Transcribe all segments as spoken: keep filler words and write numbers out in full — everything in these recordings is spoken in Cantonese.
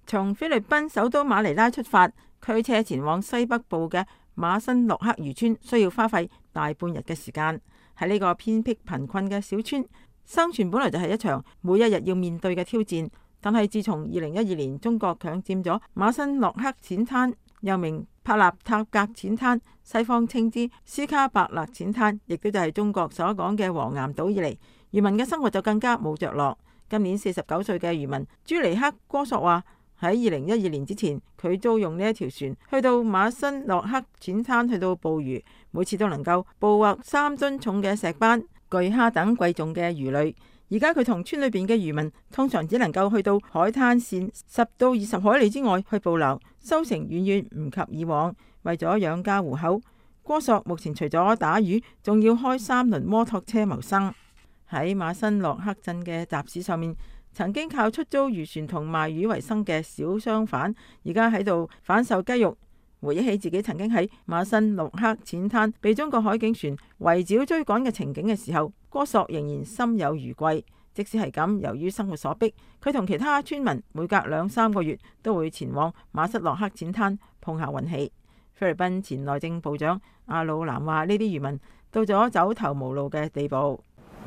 從菲律賓首都馬尼拉出發，驅車前往西北部嘅馬辛諾克漁村需要花費大半日嘅時間。喺呢個偏僻貧困嘅小村，生存本來就係一場每一日要面對嘅挑戰。但係自從二零一二年中國強佔咗馬辛諾克淺灘，又名帕納塔格淺灘，西方稱之斯卡伯勒淺灘，亦都就係中國所講嘅黃岩島以嚟，漁民嘅生活就更加冇着落。今年四十九歲嘅漁民朱尼克哥索話，喺二零一二年之前，佢租用呢一條船去到馬辛諾克淺灘去到捕魚，每次都能夠捕獲三噸重嘅石斑、巨蝦等貴重嘅魚類。而家佢同村裏邊嘅漁民通常只能夠去到海灘線十到二十海里之外去捕撈，收成遠遠唔及以往。為咗養家糊口，哥索目前除咗打魚，仲要開三輪摩托車謀生。喺馬辛諾克鎮嘅集市上面，曾經靠出租漁船同賣魚為生嘅小商販，而家喺度販售雞肉。回憶起自己曾經喺馬辛諾克淺灘被中國海警船圍剿追趕嘅情景嘅時候，哥索仍然心有餘悸。即使係咁，由於生活所迫，佢同其他村民每隔兩三個月都會前往馬辛諾克淺灘碰下運氣。菲律賓前內政部長阿魯南話：呢啲漁民到咗走投無路嘅地步。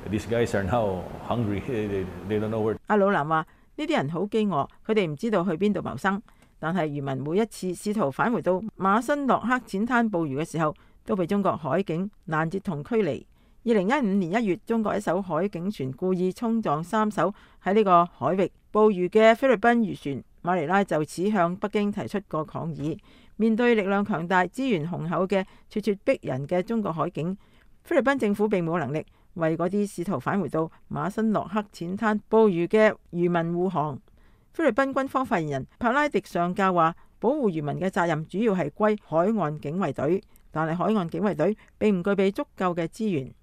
阿魯南話：呢啲人好飢餓，佢哋唔知道去邊度謀生。但係漁民每一次試圖返回到馬辛諾克淺灘捕魚嘅時候，都被中國海警攔截同驅離。二零一五年一月，中國一艘海警船故意衝撞三艘喺呢個海域捕魚嘅菲律賓漁船，馬尼拉就此向北京提出過抗議。面對力量強大、資源雄厚嘅咄咄逼人嘅中國海警，菲律賓政府並冇能力為嗰啲試圖返回到馬辛諾克淺灘捕魚嘅漁民護航。菲律賓軍方發言人帕拉迪上校話：保護漁民嘅責任主要係歸海岸警衛隊，但係海岸警衛隊並唔具備足夠嘅資源。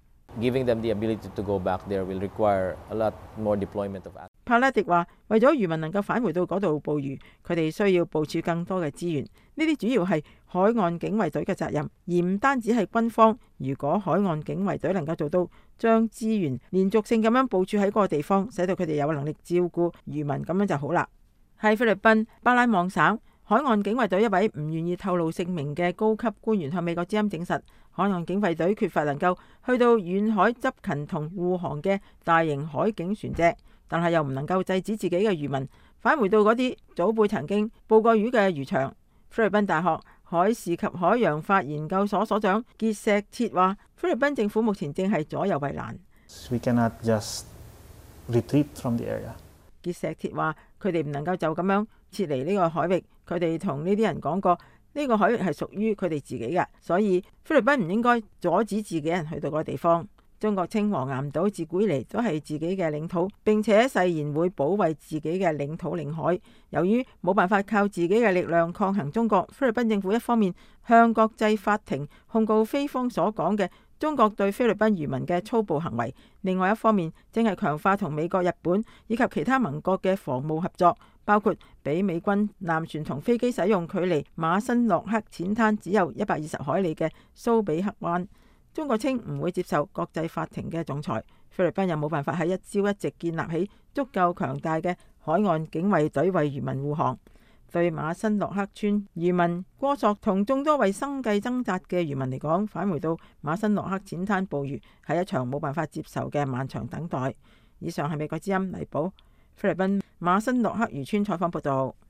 帕拉迪話：為咗漁民能夠返回到嗰度捕魚，佢哋需要部署更多嘅資源。呢啲主要係海岸警衛隊嘅責任，而唔單止係軍方。如果海岸警衛隊能夠做到將資源連續性咁樣部署喺嗰個地方，使到佢哋有能力照顧漁民，咁樣就好啦。喺菲律賓巴拉望省，海岸警衛隊一位唔願意透露姓名嘅高級官員向美國之音證實，海岸警衛隊缺乏能夠去到遠海執勤同護航嘅大型海警船隻，但係又唔能夠制止自己嘅漁民返回到嗰啲祖輩曾經捕過魚嘅漁場。菲律賓大學海事及海洋法研究所所長傑石切話：菲律賓政府目前正係左右為難。We cannot just retreat from the area. 傑石切話：佢哋唔能夠就咁樣撤離呢個海域。佢哋同呢啲人講過，呢個海域係屬於佢哋自己嘅，所以菲律賓唔應該阻止自己人去到嗰個地方。中國稱黃岩島自古以嚟都係自己嘅領土，並且誓言會保衛自己嘅領土領海。由於冇辦法靠自己嘅力量抗衡中國，菲律賓政府一方面向國際法庭控告菲方所講嘅中國對菲律賓漁民嘅粗暴行為，另外一方面正係強化同美國、日本以及其他盟國嘅防務合作，包括俾美軍艦船同飛機使用距離馬辛諾克淺灘只有一百二十海里嘅蘇比克灣。中國稱唔會接受國際法庭嘅仲裁，菲律賓又冇辦法喺一朝一夕建立起足夠強大嘅海岸警衛隊為漁民護航。對馬辛諾克村漁民哥索同眾多為生計掙扎嘅漁民嚟講，返回到馬辛諾克淺灘捕魚係一場冇辦法接受嘅漫長等待。以上係美國之音黎寶菲律賓馬辛諾克漁村採訪報道。